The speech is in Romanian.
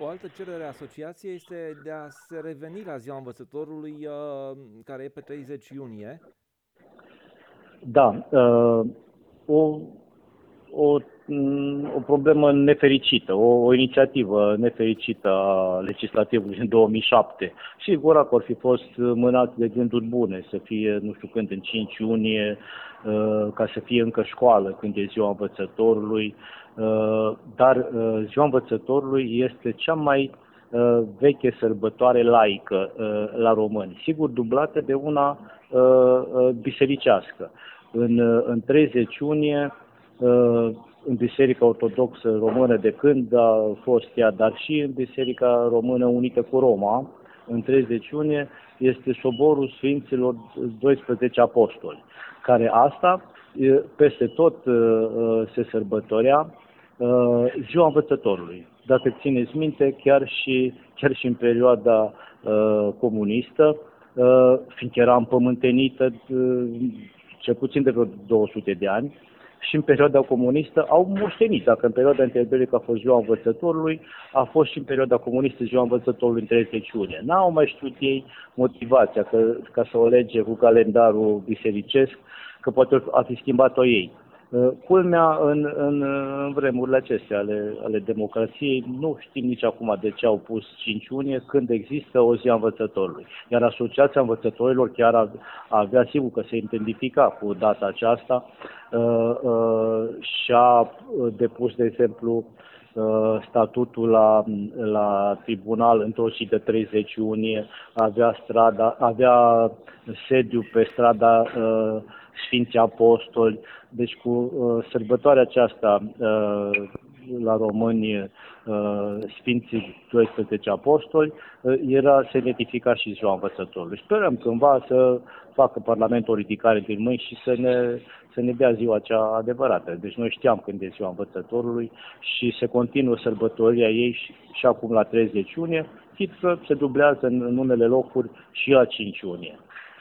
O altă cerere a asociației este de a se reveni la Ziua Învățătorului, care e pe 30 iunie. Da, o, o, o problemă nefericită, o inițiativă nefericită a legislativului în 2007. Sigur, că ar fi fost mânați de gânduri bune, să fie, nu știu când, în 5 iunie, ca să fie încă școală când e Ziua Învățătorului, dar Ziua Învățătorului este cea mai veche sărbătoare laică la români, sigur dublată de una bisericească. În 30 iunie, în Biserica Ortodoxă Română de când a fost ea, dar și în Biserica Română Unită cu Roma, în 30 iunie, este soborul Sfinților 12 Apostoli, care asta peste tot se sărbătorea Ziua Învățătorului. Dacă țineți minte, chiar și în perioada comunistă, fiindcă era împământenită cel puțin de vreo 200 de ani, și în perioada comunistă au moștenit. Dacă în perioada interbelică a fost Ziua Învățătorului, a fost și în perioada comunistă Ziua Învățătorului în 30 iunie. N-au mai știut ei motivația ca să o lege cu calendarul bisericesc, că poate ar fi schimbat-o ei. Culmea, în vremurile acestea ale democrației, nu știm nici acum de ce au pus 5 iunie, când există o zi a învățătorului. Iar Asociația Învățătorilor chiar avea, sigur că se identifica cu data aceasta, și-a depus, de exemplu, statutul la tribunal într-o zi de 30 iunie, avea sediu pe strada Sfinții Apostoli. Deci cu sărbătoarea aceasta la români, Sfinții 12 Apostoli, se identifica și Ziua Învățătorului. Sperăm cândva să facă Parlamentul o ridicare din mâini și să ne dea ziua cea adevărată. Deci noi știam când e Ziua Învățătorului și se continuă sărbătorirea ei și acum la 30 iunie, chit că se dublează în unele locuri și la 5 iunie.